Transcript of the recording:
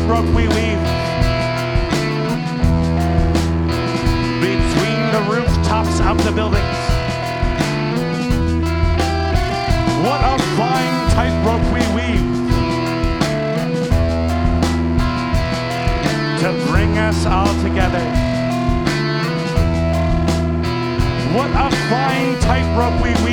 tightrope we weave between the rooftops of the buildings. What a fine tightrope we weave to bring us all together. What a fine tightrope we weave